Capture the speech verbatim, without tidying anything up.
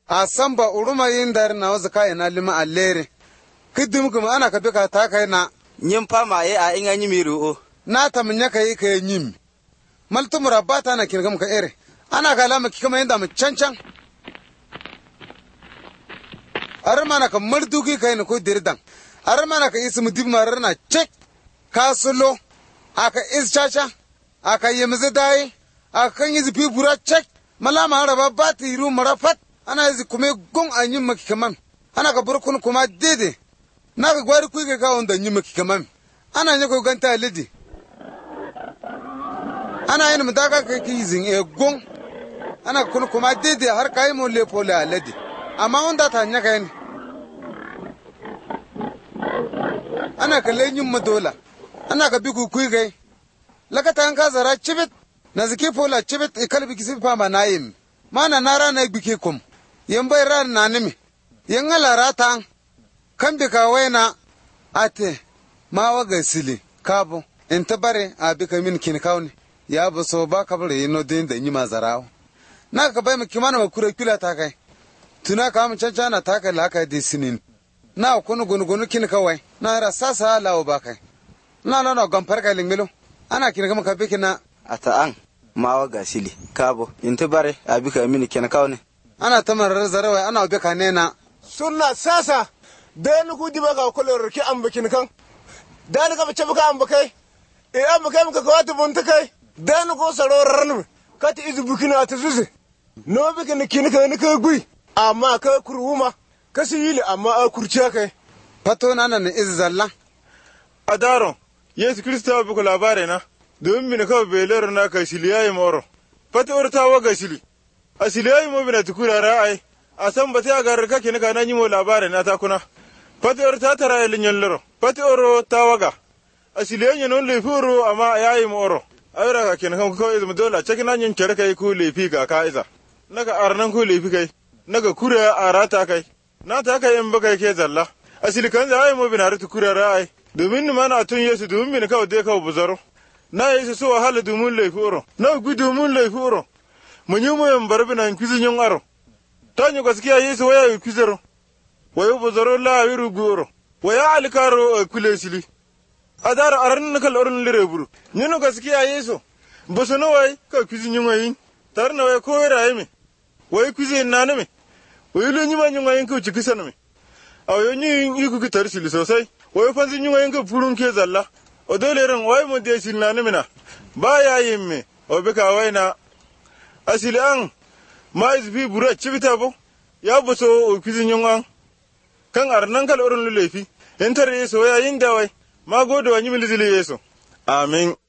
a samba uruma yin dar na wasu kai na lima allere kidim kuma ana ka bika ta kai na nyim pa ma ye a inga nyimiru o na ta munya kai kai nyim maltu murabata na kirgam ka ere ana ga lama kikama yanda mu cancan armana ka mardugi kai na ko dirdan armana ka ismu dibmarar na cek kasulo aka ischacha aka yemze dai aka yizi pibura cek malama araba bati ru marafat ana yizi kume gon anyin makikaman ana ka burkun kuma dede na ka gwari kuike ka onda nyin makikaman ana nyako ganta lidi ana yin mudaka ka kizin e gon ana kun kuma dede har kai mo le pole aladi amma onda ta nyaka yin ana ka lenyin madola ana ka bigu kuike lakata an ka zara cibit na ziki pola cibit e kalbi kisi pa ma nayim mana nara na bike kum yan bai ran na nimi yan ala rata kan bi ka waina ate ma waga sili kabo in tabare a bi ka min kin kauni ya bu so ba ka bare yino din da nyima zarawo na ka bai mu kimana ma kure kula ta kai tuna ka mu canca na ta kai laka di sinin na kunu gunu gunu kin kawai na ra sasa lawo ba kai na na na gamfar kai lingmelo ana kin kama ka bi kina ata an ma waga sili kabo in tabare a bi ka min kin kauni ana tamar zarawai ana bi ka nena sunna sasa den ku diba ga kolor ki am bakin kan dan ka bace baka am bakai e am bakai muka ka wata bunta kai dan ko saroran ka ta izu bukina ta zuze no bikin kin ka ni ka gui amma ka kuruma ka siyili amma a kurciya kai fato na nan izu zalla adaro yesu kristo bu ko labare na domin bin ka beler na ka shiliyayi moro fato urta waga shili asiliyayi mo bina tukura ra'ai a san ba ta ga kake nika nan yi mo labarin na ta kuna fatior ta tara elin yalloro fatior ta waga asiliyan yanon lefuro amma yayi mo oro ayra ka ken kan ko izmu dola cikin nan yin kere kai ku lefi ga ka iza naga arnan ku lefi kai naga kura arata kai na ta kai in baka ke zalla asili kan yayi mo bina rutu kura ra'ai domin ni mana tun yesu domin bin ka de ka buzaro na yesu so wahala domin lefuro na gudu mun lefuro mun yi mu yan barbina kizin yin aro tanyo gaskiya yesu waya yi kizaro wayo bozoro la wiru goro waya alikaro kulesili adara aran kal orun lireburu nyino gaskiya yesu bosono way ka kizin yin wayin tarna way ko wera yimi way kizin naname wayo lo nyima yin wayin ko cikisaname ayo nyi yiku ki tarsili sosai wayo fanzin yin wayin ko furun ke zalla o dole ran way mo de sil naname na ba ya yimme o be ka wayna asili an ma izbi bura cibita bo ya boso o kizin yonga kan arnan kal orun lefi entar yeso ya yin dawai ma godo wa nyimil zili yeso amin